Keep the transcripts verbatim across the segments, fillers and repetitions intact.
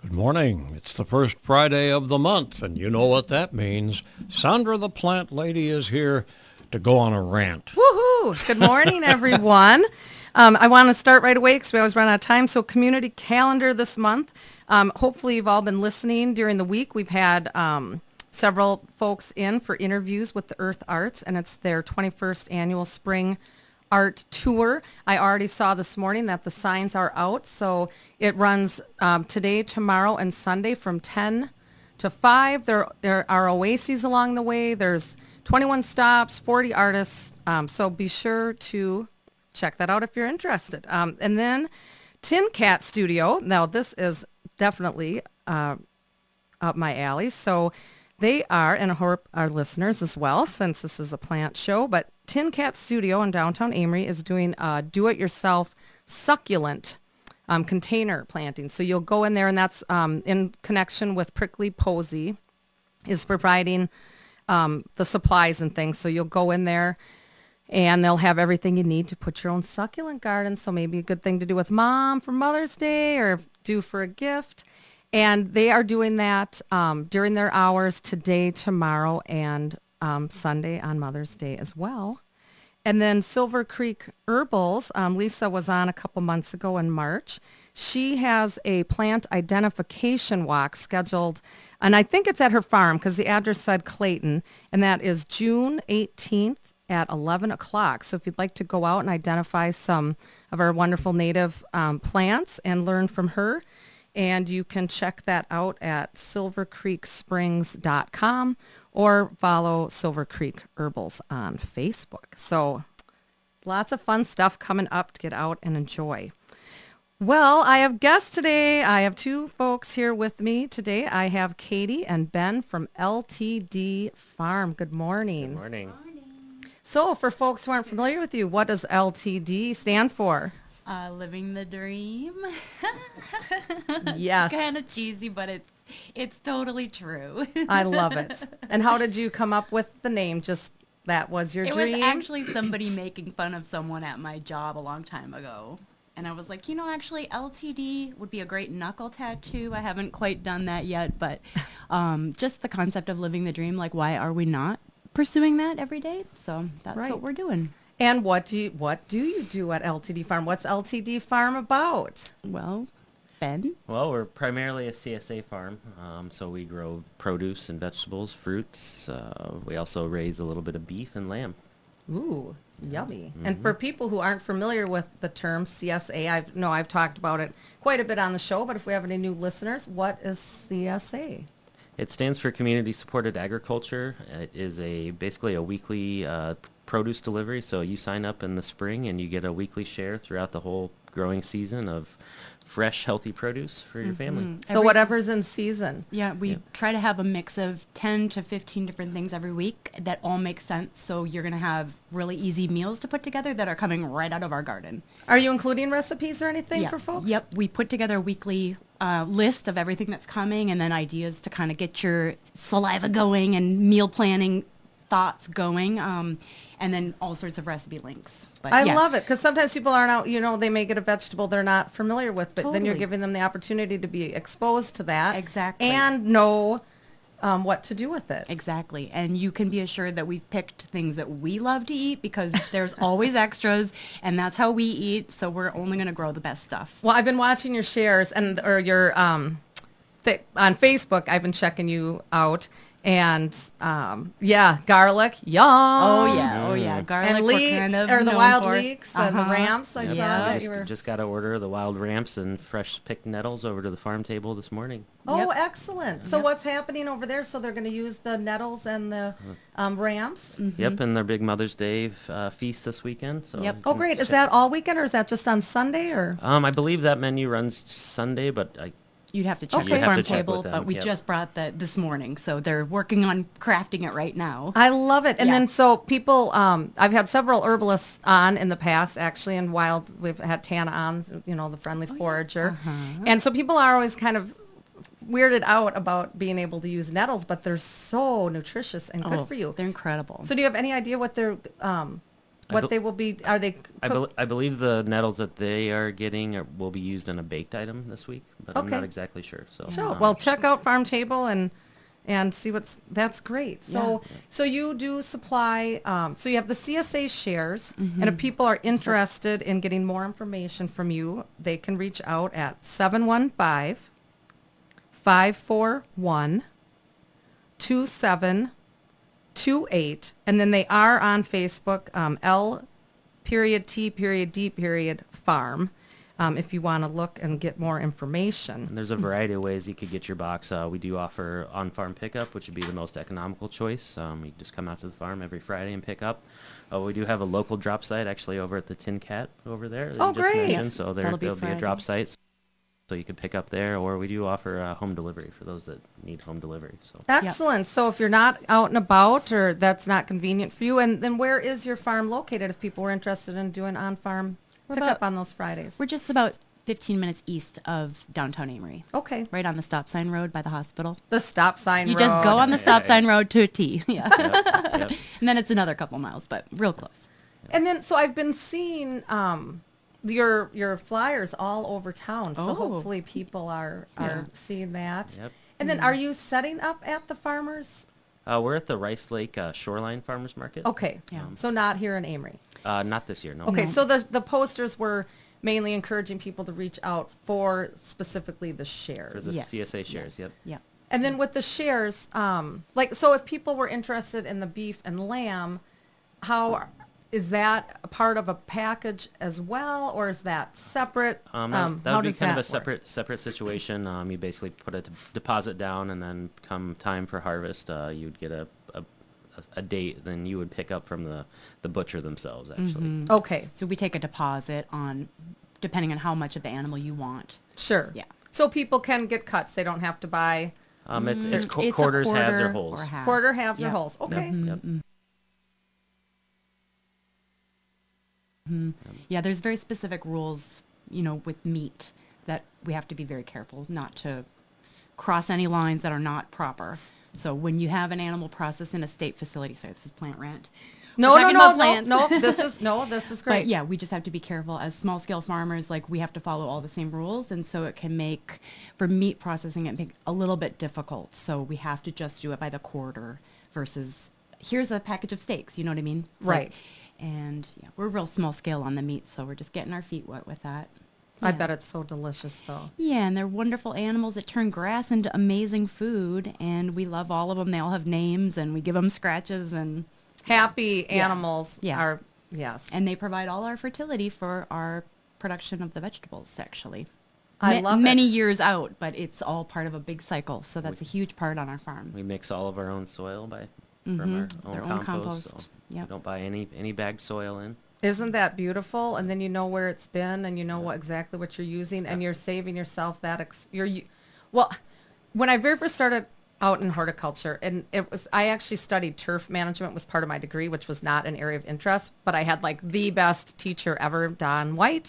Good morning. It's the first Friday of the month, and you know what that means. Sandra the Plant Lady is here to go on a rant. Woohoo! Good morning, everyone. um, I want to start right away because we always run out of time. So community calendar this month. Um, hopefully you've all been listening during the week. We've had um, several folks in for interviews with the Earth Arts, and it's their twenty-first annual spring art tour. I already saw this morning that the signs are out, so it runs um, today, tomorrow, and Sunday from ten to five. There, there are oases along the way. There's twenty-one stops, forty artists, um, so be sure to check that out if you're interested. Um, and then Tin Cat Studio. Now, this is definitely uh, up my alley, so they are, and I hope our listeners as well, since this is a plant show, but Tin Cat Studio in downtown Amory is doing a do-it-yourself succulent um, container planting. So you'll go in there, and that's um, in connection with Prickly Posy, is providing um, the supplies and things. So you'll go in there, and they'll have everything you need to put your own succulent garden. So maybe a good thing to do with Mom for Mother's Day or do for a gift. And they are doing that um, during their hours today, tomorrow, and um, Sunday on Mother's Day as well. And then Silver Creek Herbals, um, Lisa was on a couple months ago in March. She has a plant identification walk scheduled, and I think it's at her farm because the address said Clayton, and that is June eighteenth at eleven o'clock. So if you'd like to go out and identify some of our wonderful native um, plants and learn from her, and you can check that out at silver creek springs dot com or follow Silver Creek Herbals on Facebook. So lots of fun stuff coming up to get out and enjoy. Well, I have guests today. I have two folks here with me today. I have Katie and Ben from L T D Farm. Good morning. Good morning. So for folks who aren't familiar with you, what does L T D stand for? Uh, living the dream. Yes. Kind of cheesy, but it's it's totally true. I love it. And how did you come up with the name? Just that was your it dream? was actually somebody making fun of someone at my job a long time ago. And I was like, you know, actually L T D would be a great knuckle tattoo. I haven't quite done that yet, but um, just the concept of living the dream, like why are we not pursuing that every day? So that's Right. what we're doing. And what do you what do you do at L T D Farm? What's L T D Farm about? Well, Ben? Well, we're primarily a C S A farm, um, so we grow produce and vegetables, fruits. Uh, we also raise a little bit of beef and lamb. Ooh, yummy. Mm-hmm. And for people who aren't familiar with the term C S A, I know I've talked about it quite a bit on the show, but if we have any new listeners, what is C S A? It stands for Community Supported Agriculture. It is a basically a weekly uh, produce delivery. So you sign up in the spring and you get a weekly share throughout the whole growing season of fresh, healthy produce for your family. So Every- whatever's in season. Yeah, we Yeah. try to have a mix of ten to fifteen different things every week that all make sense. So you're going to have really easy meals to put together that are coming right out of our garden. Are you including recipes or anything Yeah. for folks? Yep, we put together a weekly uh, list of everything that's coming and then ideas to kind of get your saliva going and meal planning thoughts going, um, and then all sorts of recipe links. But I yeah. love it because sometimes people aren't out, you know, they may get a vegetable they're not familiar with, but then you're Totally. giving them the opportunity to be exposed to that. Exactly. And know um, what to do with it. Exactly. And you can be assured that we've picked things that we love to eat because there's always extras and that's how we eat. So we're only going to grow the best stuff. Well, I've been watching your shares and or your um, th- on Facebook. I've been checking you out, and um, yeah, garlic, yum. Oh yeah, oh yeah. Garlic and we're leeks kind of or the known wild for. leeks and the Uh-huh. ramps. I Yep. saw Yeah. that Just, you were. just got to order the wild ramps and fresh picked nettles over to the farm table this morning. Oh, Yep. excellent. So Yep. what's happening over there? So they're going to use the nettles and the um, ramps. Yep, and their big Mother's Day uh, feast this weekend. So Yep. you Oh, can great. Is check- that all weekend or is that just on Sunday or? Um, I believe that menu runs Sunday, but I You'd have to check Okay. the You'd have farm to check table, with them, but we yep. just brought that this morning, so they're working on crafting it right now. I love it. And Yeah. then so people, um, I've had several herbalists on in the past, actually, and wild, we've had Tana on, you know, the friendly forager. And so people are always kind of weirded out about being able to use nettles, but they're so nutritious and good Oh, for you. They're incredible. So do you have any idea what they're um, what bel- they will be, are they? I, cook- bel I believe the nettles that they are getting are, will be used in a baked item this week, but I'm not Okay. exactly sure. So, So, um, well, check out Farm Table and and see what's that's great. So, Yeah. so you do supply. Um, so you have the C S A shares, Mm-hmm. and if people are interested in getting more information from you, they can reach out at seven one five, five four one, two seven two eight, and then they are on Facebook. Um, L period T period D period Farm. Um, if you want to look and get more information. And there's a variety of ways you could get your box. Uh, we do offer on-farm pickup, which would be the most economical choice. Um, you just come out to the farm every Friday and pick up. Uh, we do have a local drop site actually over at the Tin Cat over there. That Oh, you just great. mentioned. So there, That'll be there'll be a drop Friday. site, so you could pick up there, or we do offer uh, home delivery for those that need home delivery. So Excellent. So if you're not out and about or that's not convenient for you, and then where is your farm located if people were interested in doing on-farm We're pickup about- on those Fridays? We're just about fifteen minutes east of downtown Amory, Okay. right on the stop sign road by the hospital. The stop sign You road. just go on the stop Yeah. sign road to a T. Yeah. Yep, yep. And then it's another couple miles, but real close. And then, so I've been seeing um, your your flyers all over town. So Oh. hopefully people are, are Yeah. seeing that. Yep. And then are you setting up at the farmers? Uh, we're at the Rice Lake uh, Shoreline Farmers Market. Okay. Yeah. So not here in Amory. Uh, not this year, no. Okay, No. so the the posters were mainly encouraging people to reach out for specifically the shares. For the Yes. C S A shares, Yes. yep. Yep. And then with the shares, um, like, so if people were interested in the beef and lamb, how is that a part of a package as well, or is that separate? Um, that, Um, that how would be does kind of that a work? separate separate situation. Um, you basically put a d- deposit down, and then come time for harvest, uh, you'd get a, a a date. Then you would pick up from the the butcher themselves. Actually, Mm-hmm. Okay, So we take a deposit on, depending on how much of the animal you want. sure. Yeah. So people can get cuts. They don't have to buy um, it's it's, Mm, qu- it's a quarters, halves, or quarter wholes. or half. quarter, halves, or Yep. wholes. Okay. Yep. Yeah, there's very specific rules, you know, with meat that we have to be very careful not to cross any lines that are not proper. So when you have an animal processed in a state facility, sorry, this is plant rant. No, We're no, talking no, about no, plants. no. This is no. This is great. But yeah, we just have to be careful as small scale farmers. Like we have to follow all the same rules, and so it can make for meat processing it make a little bit difficult. So we have to just do it by the quarter versus here's a package of steaks. You know what I mean? It's like- Right. and yeah, we're real small scale on the meat, so we're just getting our feet wet with that. I Yeah. bet it's so delicious, though. Yeah, and they're wonderful animals that turn grass into amazing food, and we love all of them. They all have names, and we give them scratches, and Happy Yeah. animals Yeah. are yes. and they provide all our fertility for our production of the vegetables. Actually, I Ma- love it. many years out, but it's all part of a big cycle. So that's a huge part on our farm. We mix all of our own soil by Mhm, from our own their own compost. compost, So yep. We don't buy any any bagged soil in. Isn't that beautiful? And then you know where it's been, and you know what exactly what you're using, and you're saving yourself that. Ex- you're, u- well, when I very first started out in horticulture, and it was, I actually studied turf management, was part of my degree, which was not an area of interest, but I had like the best teacher ever, Don White,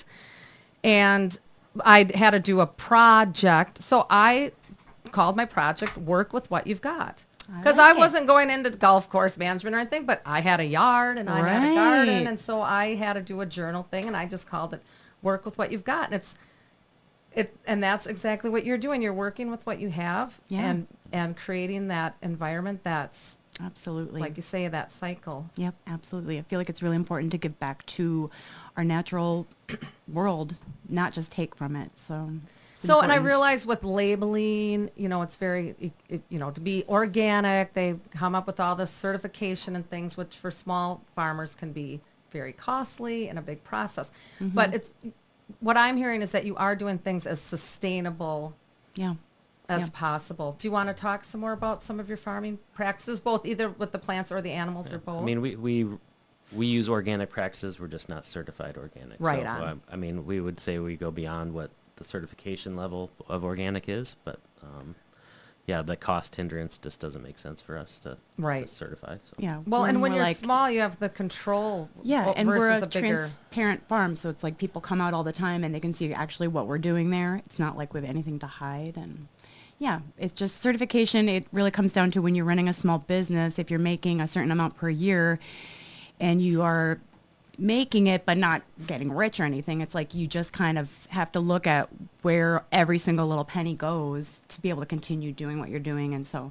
and I had to do a project. So I called my project "Work with What You've Got." I Because I like it. wasn't going into golf course management or anything, but I had a yard and I had a garden, Right. and so I had to do a journal thing, and I just called it "Work with What You've Got." And it's it, and that's exactly what you're doing. You're working with what you have, Yeah. and and creating that environment that's, Absolutely. like you say, that cycle. Yep, absolutely. I feel like it's really important to give back to our natural world, not just take from it. So, it's So, and I important. realize with labeling, you know, it's very, it- it- you know, to be organic, they come up with all this certification and things, which for small farmers can be very costly and a big process. Mm-hmm. But it's, what I'm hearing is that you are doing things as sustainable Yeah. as Yeah. possible. Do you want to talk some more about some of your farming practices, both either with the plants or the animals or both? I mean, we, we we use organic practices. We're just not certified organic. Right So, on. um, I mean, we would say we go beyond what the certification level of organic is, but um, yeah, the cost hindrance just doesn't make sense for us to, Right. to certify. So. Yeah. well, we're and when more you're like- small, you have the control. Yeah, o- and we're versus a, a bigger. transparent farm, so it's like people come out all the time and they can see actually what we're doing there. It's not like we have anything to hide, and yeah, it's just certification. It really comes down to when you're running a small business, if you're making a certain amount per year and you are making it but not getting rich or anything. It's like you just kind of have to look at where every single little penny goes to be able to continue doing what you're doing. And so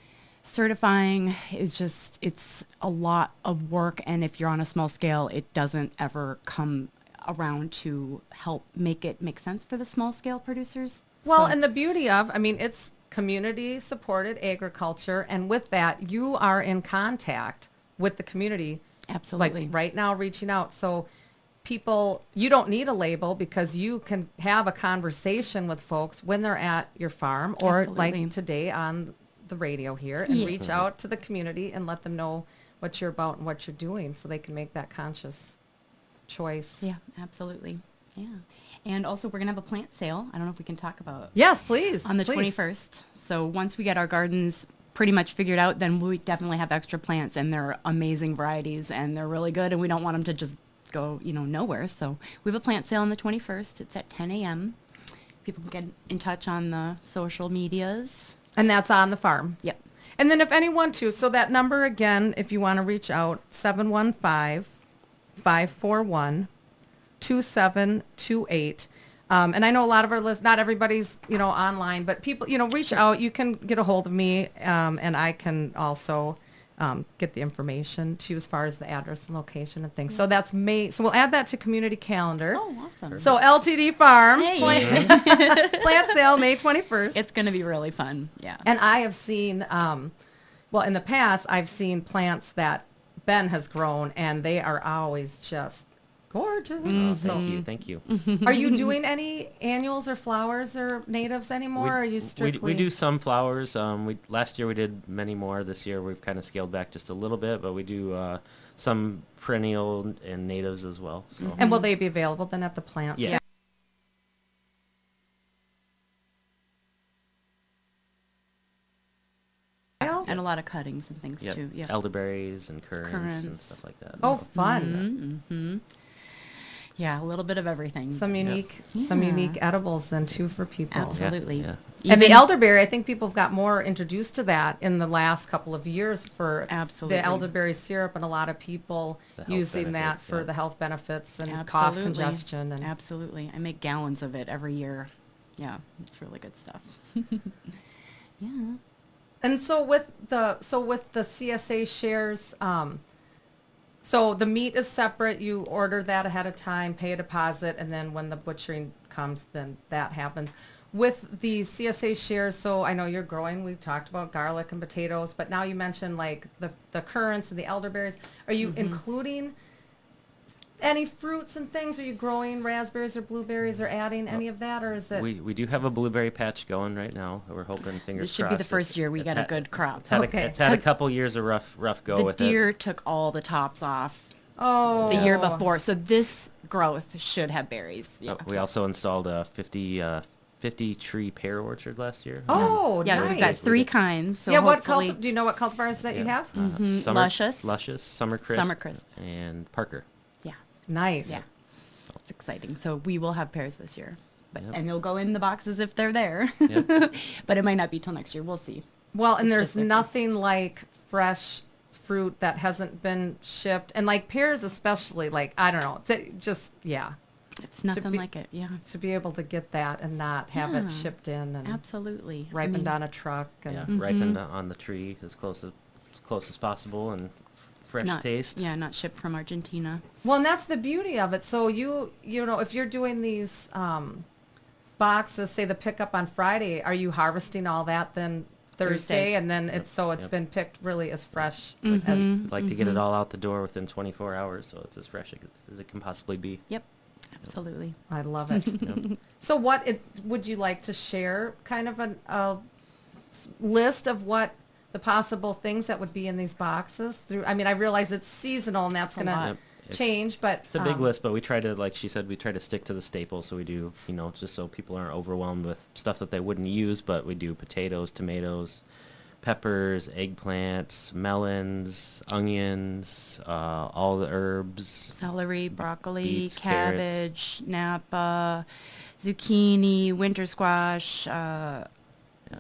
certifying is just, it's a lot of work. And if you're on a small scale, it doesn't ever come around to help make it make sense for the small scale producers. Well, So- and the beauty of, I mean, it's community supported agriculture. And with that, you are in contact with the community. Absolutely. Like right now reaching out. So people, you don't need a label because you can have a conversation with folks when they're at your farm or Absolutely. like today on the radio here and Yeah. reach out to the community and let them know what you're about and what you're doing so they can make that conscious choice. Yeah, absolutely. Yeah. And also we're going to have a plant sale. I don't know if we can talk about Yes, please. on the please. twenty-first. So once we get our gardens pretty much figured out, then we definitely have extra plants, and they're amazing varieties and they're really good, and we don't want them to just go, you know, nowhere. So we have a plant sale on the twenty-first. It's at ten a.m. People can get in touch on the social medias. And that's on the farm. Yep. And then if anyone too, so that number again, if you want to reach out, seven one five, five four one, two seven two eight. Um, and I know a lot of our lists, not everybody's, you know, online, but people, you know, reach out. You can get a hold of me, um, and I can also um, get the information to you as far as the address and location and things. So that's May. So we'll add that to community calendar. Oh, awesome. So L T D Farm, Hey. plant, plant sale, May twenty-first. It's going to be really fun. Yeah. And I have seen, um, well, in the past, I've seen plants that Ben has grown, and they are always just gorgeous. Oh, So, thank you, thank you. are you doing any annuals or flowers or natives anymore? We- or are you we, strictly? we do some flowers. Um, we last year we did many more. This year we've kind of scaled back just a little bit, but we do uh, some perennial and natives as well. So. And will they be available then at the plant? Yeah. sale? And a lot of cuttings and things Yep. too. Yeah. Elderberries and currants, and Currants. stuff like that. Oh, fun. Mm-hmm. Yeah, a little bit of everything. Some unique, some Yeah. unique edibles then too for people. Yeah, Absolutely. yeah. And the Even- elderberry, I think people have got more introduced to that in the last couple of years for Absolutely. the elderberry syrup, and a lot of people The health using that benefits, for yeah. the health benefits and cough Absolutely. congestion. And Absolutely. I make gallons of it every year. Yeah, it's really good stuff. Yeah. and so with the so with the C S A shares, um, so the meat is separate. You order that ahead of time, pay a deposit, and then when the butchering comes, then that happens. With the C S A shares, so I know you're growing. We talked about garlic and potatoes, but now you mentioned like the the currants and the elderberries. Are you Mm-hmm. including any fruits and things? Are you growing raspberries or blueberries or adding any of that, or is it? We we do have a blueberry patch going right now. We're hoping, fingers This should be crossed. the first it's- year we it's get a had- good crop. It's had, Okay. a, it's had a couple years of rough rough go The with deer it. took all the tops off oh, the year before, so this growth should have berries. Yeah. Uh, we also installed a fifty, uh, fifty tree pear orchard last year. Oh, yeah, nice. we've got three kinds. So yeah, what hopefully- culti- do you know what cultivars that you Yeah. have? Uh, Mhm. Summer, Luscious. Luscious, Summer Crisp, Summer Crisp. and Parker. Yeah, Nice. yeah, it's exciting. So we will have pears this year, but Yep. and they'll go in the boxes if they're there. Yep. But it might not be till next year. We'll see. Well, and It's there's just their nothing first. like fresh fruit that hasn't been shipped, and like pears especially. Like I don't know, to just yeah, It's nothing be- like it. Yeah, to be able to get that and not have Yeah. it shipped in and absolutely. I ripened mean, on a truck. And Yeah, Mhm. ripened on the tree as close as, as close as possible and fresh not, taste. Yeah, not shipped from Argentina. Well, and that's the beauty of it. So you you know if you're doing these um, boxes, say the pickup on Friday, are you harvesting all that then Thursday, Thursday. and then it's so it's Yep. been picked really as fresh Mhm. as We'd like to get Mhm. it all out the door within twenty-four hours, so it's as fresh as it- as it can possibly be. Yep, absolutely. I love it. Yep. So what it, would you like to share kind of an, a s- list of what the possible things that would be in these boxes through, I mean, I realize it's seasonal and that's It's a going lot. to Yep. It's- change, but. It's a big um, list, but we try to, like she said, we try to stick to the staples. So we do, you know, just so people aren't overwhelmed with stuff that they wouldn't use. But we do potatoes, tomatoes, peppers, eggplants, melons, onions, uh, all the herbs. Celery, broccoli, beets, carrots. cabbage, napa, zucchini, winter squash, uh, Yeah.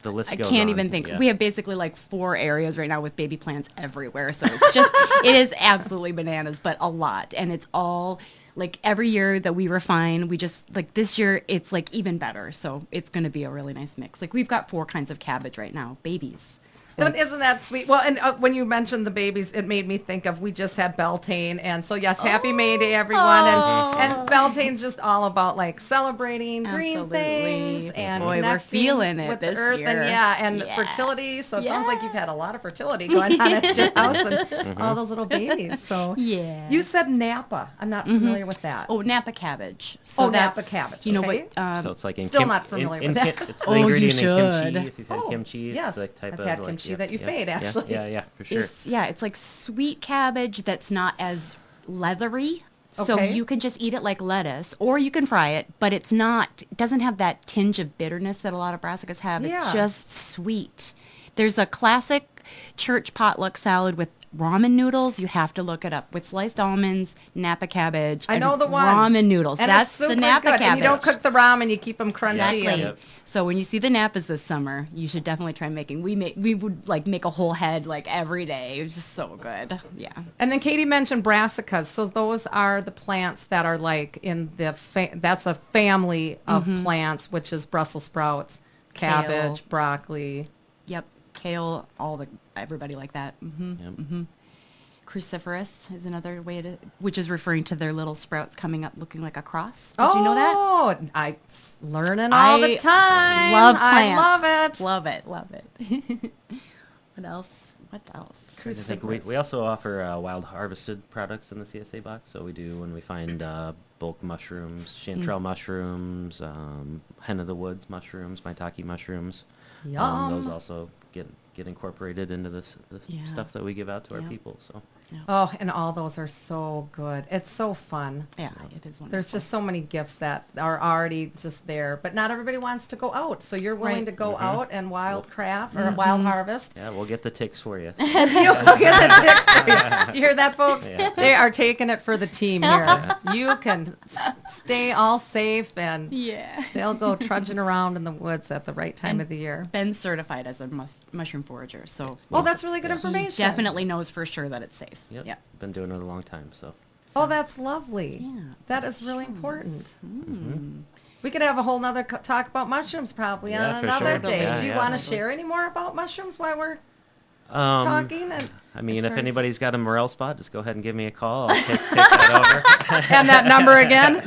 the list I goes can't on. even think. Yeah. We have basically like four areas right now with baby plants everywhere. So it's just, it is absolutely bananas, but a lot. And it's all like every year that we refine, we just like this year, it's like even better. So it's going to be a really nice mix. Like we've got four kinds of cabbage right now, babies. But isn't that sweet? Well, and uh, when you mentioned the babies, it made me think of we just had Beltane, and so yes, Happy May Day, everyone. And and Beltane's just all about like celebrating green Absolutely. things and Boy, we're connecting feeling it with this the earth year. and yeah, and Yeah. fertility. So it sounds like you've Yeah. had a lot of fertility going on at your house and all those little babies. So Yeah. you said Napa. I'm not familiar with that. Oh, Napa cabbage. So Oh, Napa that's, cabbage, You know okay. what? Um, So it's like in Still kim- not familiar in, with in that. Kim- it's the Oh, you ingredient in should. kimchi. If you've had Oh, kimchi, yes. it's like type I've of had like, kimchi yep, that you've yep, made, yeah, actually. Yeah, yeah, for sure. It's, yeah, it's like sweet cabbage that's not as leathery. So Okay. you can just eat it like lettuce, or you can fry it, but it's not, it doesn't have that tinge of bitterness that a lot of brassicas have. Yeah. It's just sweet. There's a classic church potluck salad with ramen noodles. You have to look it up with sliced almonds, Napa cabbage. I and know the one. Ramen noodles. And That's it's super the Napa good. cabbage. And you don't cook the ramen, you keep them crunchy. Exactly. And, Yep. So when you see the Napas this summer, you should definitely try making. We make we would like make a whole head like every day. It was just so good. Yeah. and then Katie mentioned brassicas. So those are the plants that are like in the, fa- that's a family of plants, which is Brussels sprouts, cabbage, Kale. broccoli. Yep. Kale, all the everybody like that. hmm Yep. Cruciferous is another way to, which is referring to their little sprouts coming up looking like a cross. Did you know that? Oh, I s- learning all the I time. Love I plants. love it. Love it. Love it. What else? What else? I think we, we also offer uh, wild harvested products in the C S A box. So we do when we find uh, bulk mushrooms, chanterelle mushrooms, um, hen of the woods mushrooms, maitake mushrooms. Um, those Yum. also get get incorporated into this, this Yeah. stuff that we give out to our Yeah. people. So Yeah. Oh, and all those are so good. It's so fun. Yeah, it is wonderful. There's just so many gifts that are already just there, but not everybody wants to go out. So you're willing Right. to go Mhm. out and wild craft or wild harvest. yeah, we'll get the ticks for you. And you will get the ticks for you. You hear that, folks? Yeah. They are taking it for the team here. You can s- stay all safe, and Yeah. they'll go trudging around in the woods at the right time And of the year. Ben's certified as a mus- mushroom forager, so Oh, that's really good Yeah. he information. definitely knows for sure that it's safe. Yep. Yeah. Been doing it a long time. So Oh, that's lovely. Yeah. That is really important. Mhm. We could have a whole nother co- talk about mushrooms probably Yeah, on for another sure. day. Yeah, Do you yeah. want to share any more about mushrooms while we're um, talking? And, I mean, as if far as- anybody's got a morel spot, just go ahead and give me a call. I'll take, take that over. and that number again.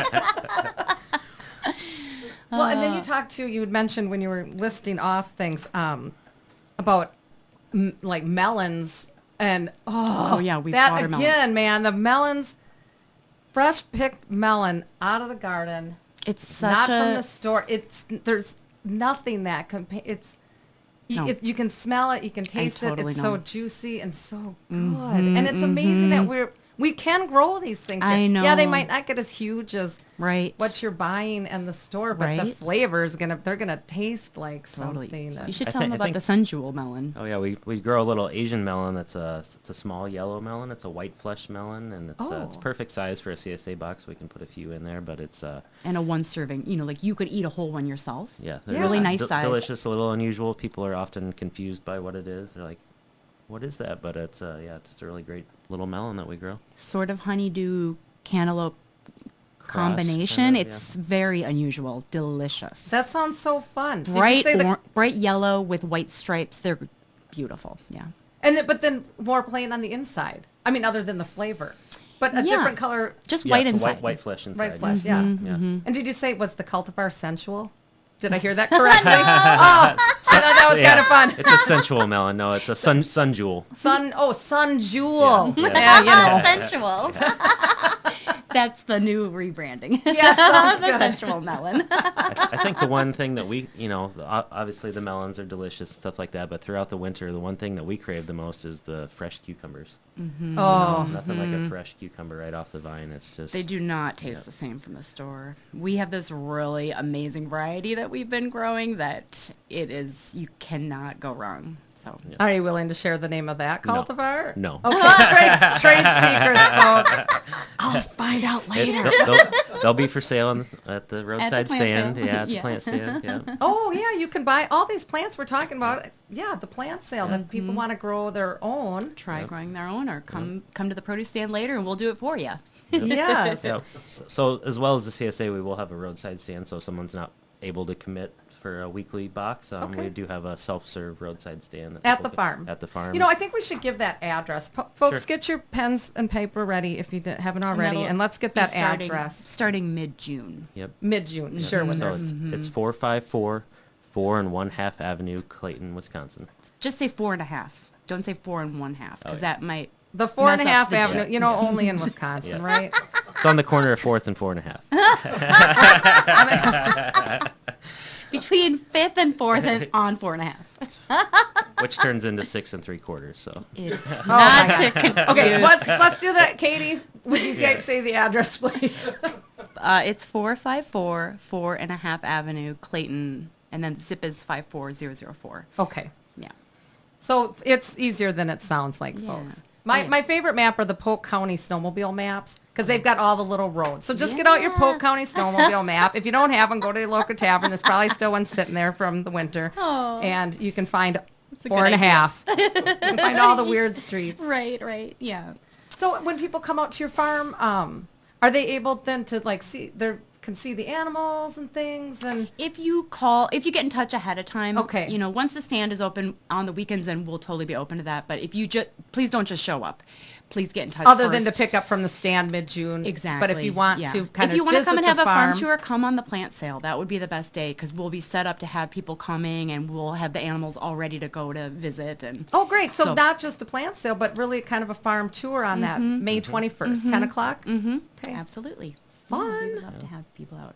Well, and then you talked to, you had mentioned when you were listing off things um, about m- like melons and oh, Oh, yeah, we that watermelon. again, man, the melons, fresh picked melon out of the garden, It's such not a from the store. It's there's nothing that compa- it's. You, No. it, you can smell it, you can taste it. totally It's so know. juicy and so good, Mhm, and it's amazing that mhm. we're we can grow these things. I here. Yeah, they know. might not get as huge as right. what you're buying in the store, but the Right. flavor is gonna they're gonna taste like Totally. something. That, You should I tell thi- them I about think- the sun jewel melon. Oh yeah, we, we grow a little Asian melon. That's a it's a small yellow melon. It's a white flesh melon, and it's uh, it's Oh. perfect size for a C S A box. We can put a few in there, but it's uh And a one serving, you know, like you could eat a whole one yourself. yeah, Yeah. Really just nice de- size. delicious, a little unusual. People are often confused by what it is. They're like, "What is that?" But it's uh yeah, just a really great little melon that we grow. Sort of honeydew cantaloupe Cross, combination. kind of, It's very unusual, delicious. that sounds so fun. Did you bright, say the- or- bright yellow with white stripes. They're beautiful. Yeah. and then, but then more plain on the inside. I mean, other than the flavor, but a Yeah. different color. Just Yeah, white it's a inside. white white flesh inside. White flesh, yeah. Mhm, Yeah. mhm. And did you say it was the cultivar sensual? Did I hear that correctly? Oh, I thought that was Yeah. kind of fun. It's a sensual melon. No, it's a sun sun jewel. Sun, oh, sun jewel. Yeah, Yeah, yeah. you know. Sensual. That's the new rebranding. Yeah, sounds the good. sensual melon. I, I think the one thing that we, you know, the- o- obviously the melons are delicious, stuff like that. But throughout the winter, the one thing that we crave the most is the fresh cucumbers. Oh, Nothing like a fresh cucumber right off the vine. It's just They do not taste Yeah. the same from the store. We have this really amazing variety that we've been growing that it is, you cannot go wrong. So So Are you willing to share the name of that No. cultivar? No. Okay, trade, trade secrets, folks. I'll find out It- later. they'll, they'll- they'll be for sale on, at the roadside plant stand. sale. Yeah, at the Yeah. plant stand. Yeah. Oh, yeah, you can buy all these plants we're talking about. Yeah, the plant sale. If people want to grow their own. try Yep. growing their own, or come come to the produce stand later, and we'll do it for you. Yes. Yeah. So, so as well as the C S A, we will have a roadside stand. So if someone's not able to commit for a weekly box, um, Okay. we do have a self-serve roadside stand that At people the can- farm. At the farm. You know, I think we should give that address. Po- folks, Sure. get your pens and paper ready if you d- haven't already, that'll and let's get be that starting, address. starting mid-June. Yep. Mid-June, sure, when so there's... it's, it's four five four, four and one half Avenue, Clayton, Wisconsin. Just say four and a half. Don't say four and one half, because Oh, yeah. that might. The four and a mess up half the Avenue, joke. you know, only in Wisconsin, Yeah. right? It's on the corner of Fourth and Four and a Half, Between fifth and fourth and on four and a half. which turns into six and three quarters. So It's Oh, my not to confuse. Okay, let's, let's do that, Katie. Would you guys say the address, please? Uh, it's four five four, four and a half Avenue, Clayton, and then the zip is five four zero zero four. Okay. Yeah. So it's easier than it sounds like, Yeah. folks. My, Yeah. my favorite map are the Polk County snowmobile maps because they've got all the little roads. So just get out your Yeah. Polk County snowmobile map. If you don't have one, go to the local tavern. There's probably still one sitting there from the winter. Aw. And you can find a four good and a idea. half. You can find all the weird streets. Right, right, yeah. So when people come out to your farm, um, are they able then to like see, they can see the animals and things and... If you call, if you get in touch ahead of time, Okay. you know, once the stand is open on the weekends, then we'll totally be open to that. But if you just, please don't just show up. Please get in touch Other than to first. pick up from the stand mid-June. Exactly. But if you want yeah. to kind if you of want to visit come and the have a farm farm, tour, come on the plant sale. That would be the best day because we'll be set up to have people coming and we'll have the animals all ready to go to visit. And Oh, great. So, So- not just a plant sale, but really kind of a farm tour on that May twenty-first, ten o'clock? mm-hmm, Okay. absolutely Fun. Yeah, we'd love to have people out.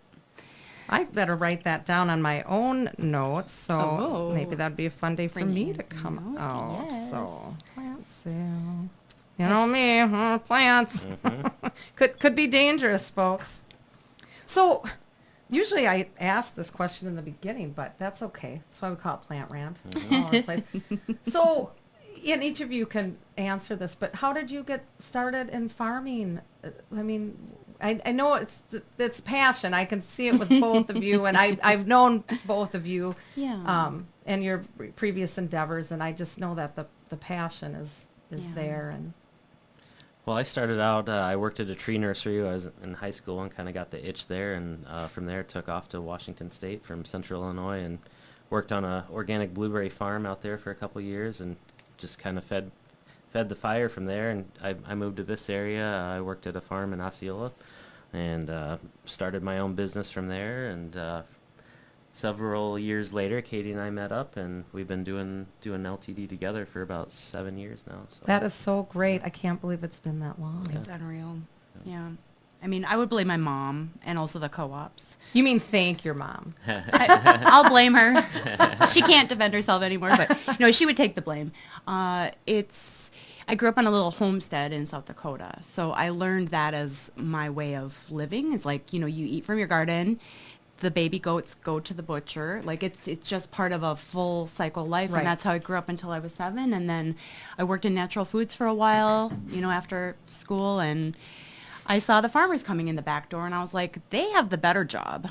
I better write that down on my own notes, so Oh. maybe that'd be a fun day for Bring me it to come out, out. yes. So, plant sale. You know me, huh, plants. could could be dangerous, folks. So, usually I ask this question in the beginning, but that's okay. That's why we call it Plant Rant. All over the place. So, and each of you can answer this, but how did you get started in farming? Uh, I mean, I, I know it's it's passion. I can see it with both of you, and I I've known both of you, Yeah. um, and your previous endeavors, and I just know that the the passion is is Yeah. there. And Well, I started out, uh, I worked at a tree nursery. I was in high school and kind of got the itch there. And uh, from there, took off to Washington State from Central Illinois and worked on a organic blueberry farm out there for a couple years and just kind of fed fed the fire from there. And I, I moved to this area. I worked at a farm in Osceola and uh, started my own business from there. And uh, several years later, Katie and I met up, and we've been doing doing L T D together for about seven years now. So. that is so great. I can't believe it's been that long. It's unreal. Yeah. I mean, I would blame my mom and also the co-ops. You mean thank your mom? I, I'll blame her. She can't defend herself anymore, but no, she would take the blame. Uh, it's I grew up on a little homestead in South Dakota, so I learned that as my way of living. It's like, you know, you eat from your garden. The baby goats go to the butcher. Like it's it's just part of a full cycle life, Right. and that's how I grew up until I was seven. And then I worked in natural foods for a while, you know, after school, and I saw the farmers coming in the back door, and I was like, they have the better job.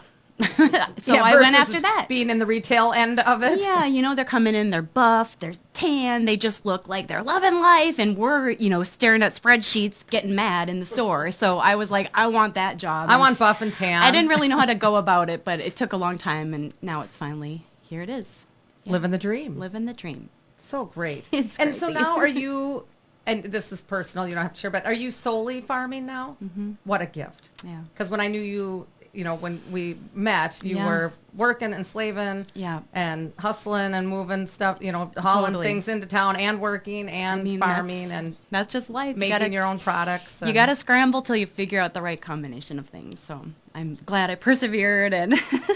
so Yeah, I went versus after that. Being in the retail end of it. Yeah, you know, they're coming in, they're buff, they're tan, they just look like they're loving life, and we're, you know, staring at spreadsheets, getting mad in the store. So I was like, I want that job. I And want buff and tan. I didn't really know how to go about it, but it took a long time, and now it's finally, here it is. Yeah. Living the dream. Living the dream. So great. It's and so crazy. now are you, and this is personal, you don't have to share, but are you solely farming now? Mm-hmm. What a gift. Yeah. Because when I knew you, you know, when we met, you Yeah. were working and slaving Yeah. and hustling and moving stuff, you know, hauling Totally. things into town and working and I mean, farming that's, and that's just life. making you gotta, your own products. You and- got to scramble till you figure out the right combination of things. So I'm glad I persevered, and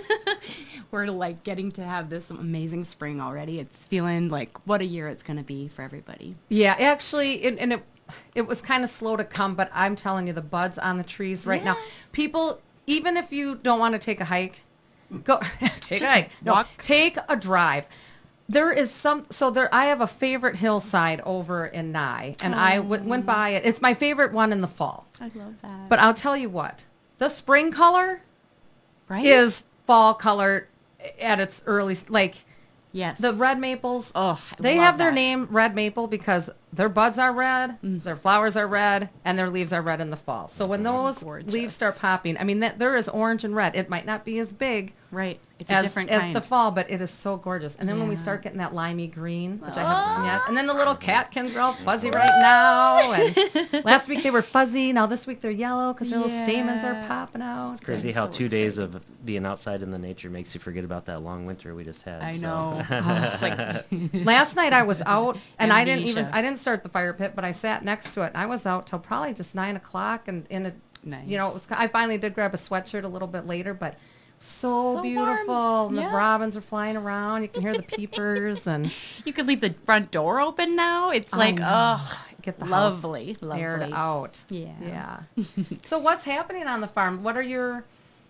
we're like getting to have this amazing spring already. It's feeling like what a year it's going to be for everybody. Yeah, actually, it, and it it was kind of slow to come, but I'm telling you, the buds on the trees right now. Yes. People, even if you don't want to take a hike, go take a Just hike. No, walk. take a drive. There is some, so there, I have a favorite hillside over in Nye, and I w- went by it. It's my favorite one in the fall. I love that. But I'll tell you what, the spring color right? is fall color at its early, like yes. the red maples. Oh, I they love have their that. name red maple because their buds are red, Mm. their flowers are red, and their leaves are red in the fall. So when those Gorgeous. leaves start popping, I mean, that there is orange and red. It might not be as big Right. It's a as, different as kind. the fall, but it is so gorgeous. And then when we Yeah. start getting that limey green, which I haven't seen yet, and then the little catkins are all fuzzy right now. And last week they were fuzzy. Now this week they're yellow because their little stamens are Yeah. popping out. Crazy I'm how so two days excited. of being outside in the nature makes you forget about that long winter we just had. I so. know. Oh, it's like, Last night I was out, and I didn't even Amnesia. I didn't start the fire pit, but I sat next to it. And I was out till probably just nine o'clock, and in a nice. you know it was. I finally did grab a sweatshirt a little bit later, but so, So beautiful. warm. And the Yeah. robins are flying around. You can hear the peepers and You could leave the front door open now. It's I like, know. oh, Get the house lovely, aired lovely. out. Yeah. Yeah. So what's happening on the farm? What are your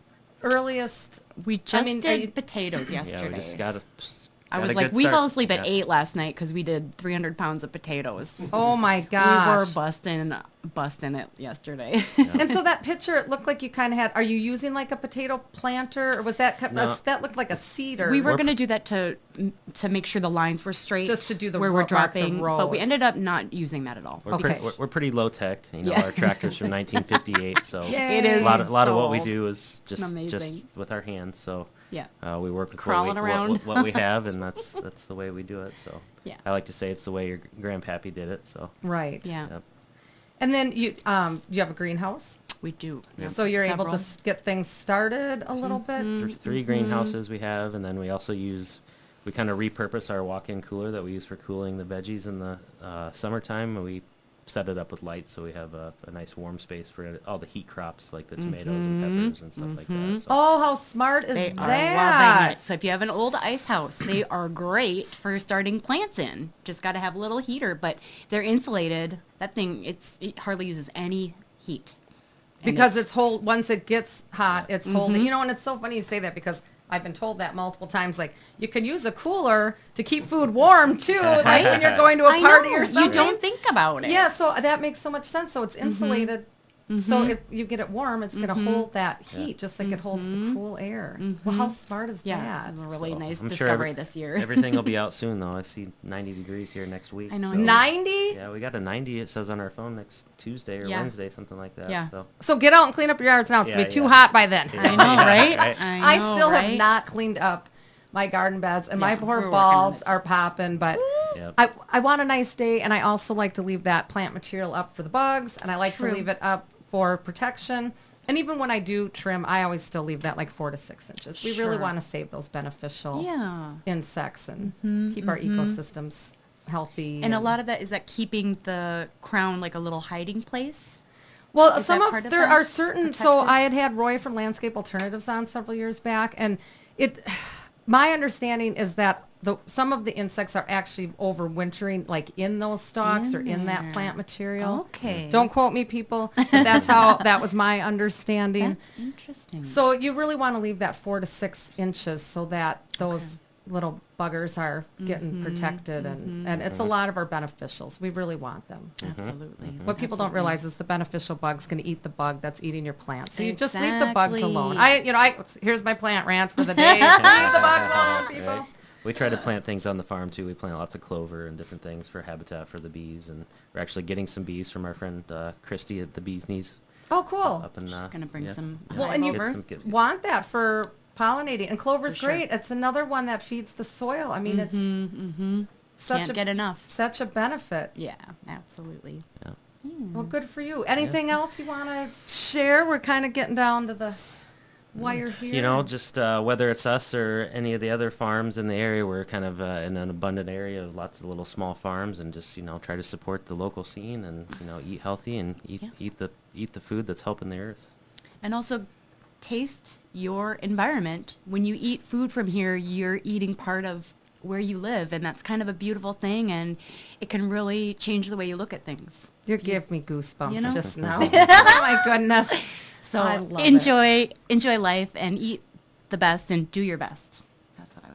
earliest? We just mean, are did you- potatoes yesterday. Yeah, we just got a. I got was a like, good we start. fell asleep at Yeah. eight last night because we did three hundred pounds of potatoes. Oh my We were gosh. busting, busting it yesterday. And so that picture, it looked like you kind of had. Are you using like a potato planter, or was that kind No. of- that looked like a seeder? we were We're- going to do that to to make sure the lines were straight, Just to do the where ro- we're mark the dropping, but we rows. ended up not using that at all. We're, Okay. pretty, we're, we're pretty low tech. You know, Yeah. our tractor's from nineteen fifty-eight, so Yay. It is a lot of, a lot of what we so do is just just amazing. with our hands. So Yeah. uh, we work with Crawling what we, around. What, what we have, and that's that's the way we do it. So Yeah. I like to say it's the way your grandpappy did it. So Right. Yeah. yep. And then you um you have a greenhouse, We do. Yeah. so you're able to Several. s- get things started a little bit. There's three greenhouses we have, and then we also use, we kind of repurpose our walk-in cooler that we use for cooling the veggies in the uh, summertime, and we set it up with lights so we have a, a nice warm space for all the heat crops like the tomatoes and peppers and stuff like that. So. Oh, how smart is They are that? loving it. So if you have an old ice house, they are great for starting plants in. Just got to have a little heater, but they're insulated. That thing, it's it hardly uses any heat. And Because it's hold once it gets hot, it's holding. Mm-hmm. You know, and it's so funny you say that because I've been told that multiple times. Like you can use a cooler to keep food warm too, like when you're going to a I party know, or something. you don't think about it. Yeah, so that makes so much sense. So it's Mm-hmm. insulated. So if you get it warm, it's going to hold that heat just like it holds the cool air. Well, how smart is Mm-hmm. Yeah, that? it's a really So nice I'm sure discovery every- this year. Everything will be out soon, though. I see ninety degrees here next week. I know, So. ninety? Yeah, we got a ninety. It says on our phone next Tuesday or Yeah. Wednesday, something like that. Yeah. So. So get out and clean up your yards now. It's going Yeah, to be too yeah. hot by then. Yeah. I know, right? Right. I, I know, still right? have not cleaned up my garden beds, and my Yeah, poor we're working on bulbs it. are popping. But Yep. I I want a nice day, and I also like to leave that plant material up for the bugs, and I like True. to leave it up for protection. And even when I do trim, I always still leave that like four to six inches. We really Sure. want to save those beneficial Yeah. insects and keep our ecosystems healthy. And a lot of that is that keeping the crown like a little hiding place. Well, Is some that of, part of there that? are certain. So Protected? I had had Roy from Landscape Alternatives on several years back, and it. My understanding is that the some of the insects are actually overwintering, like in those stalks or In in that there. plant material. Okay. Don't quote me, people. But that's how that was my understanding. That's interesting. So you really want to leave that four to six inches so that those little buggers are getting Mm-hmm, protected, and, and it's a lot of our beneficials. We really want them. Absolutely. What people don't Absolutely. realize is the beneficial bug's going to eat the bug that's eating your plant. So you just leave the bugs Exactly. alone. I, you know, I here's my plant rant for the day. Leave the bugs alone, people. Right. We try to plant things on the farm too. We plant lots of clover and different things for habitat for the bees, and we're actually getting some bees from our friend uh, Christy at the Bee's Knees Oh, cool. up in. She's Uh, gonna bring yeah. some Yeah. Well, hive and you Get over. some- get- Want that for pollinating, and clover's For sure. great. It's another one that feeds the soil. I mean, it's Mm-hmm. such Can't a get enough. such a benefit. Yeah, absolutely. Yeah. Well, good for you. Anything else you want to share? We're kind of getting down to the wire here. You know, just uh, whether it's us or any of the other farms in the area, we're kind of uh, in an abundant area of lots of little small farms, and just you know try to support the local scene and you know eat healthy and eat Yeah. eat the eat the food that's helping the earth. And also taste your environment. When you eat food from here, you're eating part of where you live, and that's kind of a beautiful thing, and it can really change the way you look at things. You give me goosebumps You know? just now. Oh my goodness. So I love it. enjoy enjoy life and eat the best and do your best. That's what I would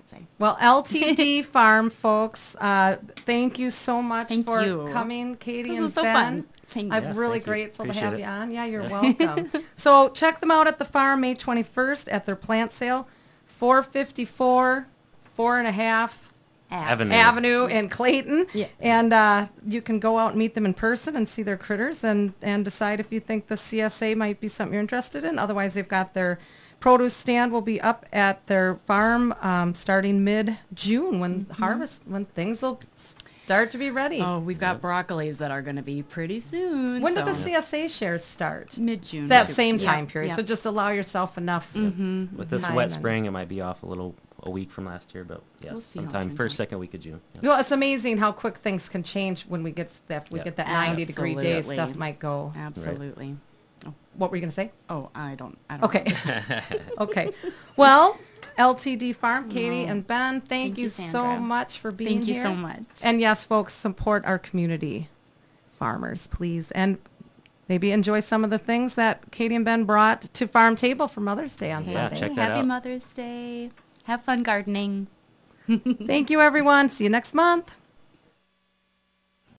say. Well, L T D Farm, folks, uh, thank you so much Thank for you. coming, Katie This and was so Ben. fun. Thank you. I'm Yeah, really thank you. grateful to Appreciate have it. you on. Yeah, you're welcome. So check them out at the farm May twenty-first at their plant sale, four fifty-four, four and a half Avenue. Avenue in Clayton. Yeah. And uh, you can go out and meet them in person and see their critters and, and decide if you think the C S A might be something you're interested in. Otherwise, they've got their produce stand will be up at their farm um, starting mid-June when harvest, when things will start to be ready. Oh, we've got broccolis that are going to be pretty soon. When did the so- C S A shares start? Mid-June. That too. same Yeah, time period. yeah. So just allow yourself enough. With this time wet and- spring, it might be off a little, a week from last year, but yeah, We'll see how it sometime turns first, out. second week of June. Yeah. Well, it's amazing how quick things can change when we get that we Yep. get that ninety degree day. Absolutely. Stuff might go. Absolutely. What were you gonna say? Oh, I don't. I don't. Okay. Okay. Well, L T D Farm, Katie No. and Ben, thank, Thank you you, so Sandra. much for being Thank you here. so much. And yes, folks, support our community farmers, please, and maybe enjoy some of the things that Katie and Ben brought to Farm Table for Mother's Day on Yeah, Sunday. check that Happy out. Mother's Day. Have fun gardening. Thank you, everyone. See you next month.